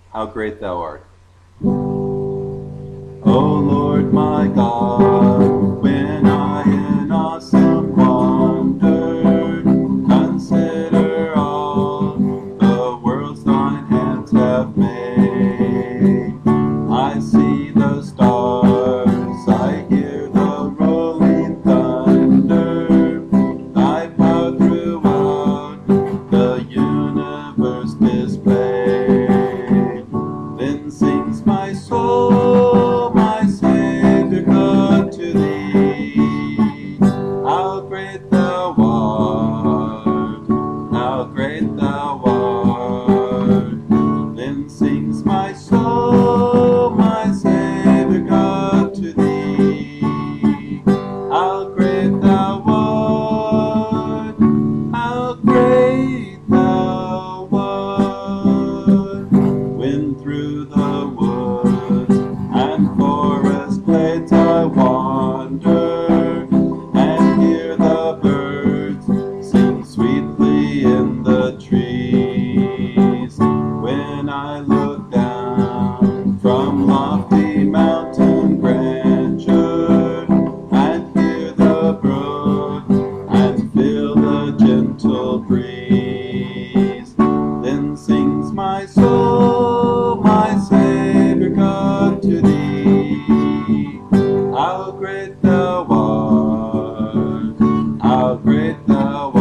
how great thou art. O Lord my God, when I in awesome wonder consider all the worlds thine hands have made, I see the stars, I hear the rolling thunder, thy power throughout the universe displayed. Then sings my soul, my Savior God, to thee. How great thou art, how great thou art. Then sings my soul, my Savior God, to thee. How great thou art, how great thou art. When through the woods and forest glades I wander, and hear the birds sing sweetly in the trees. When I look down from lofty mountain grandeur, and hear the brook and feel the gentle breeze, then sings my soul, my Savior God, to thee. How great thou art, how great thou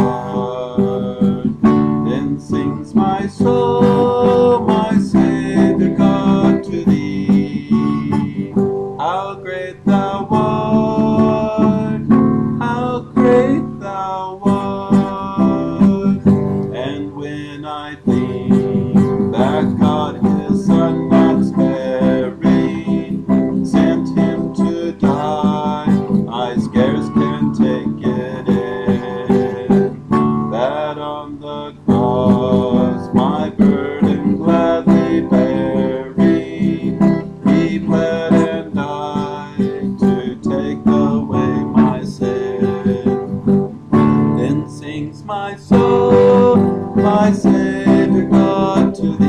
art. Then sings my soul, my Savior God, to thee. How great thou art, how great thou art. And when I think that God his Son not sparing sent him to die, I scarce can take it in, that on the cross my burden gladly bearing, he bled and died to take away my sin. Then sings my soul, my Savior God, to thee.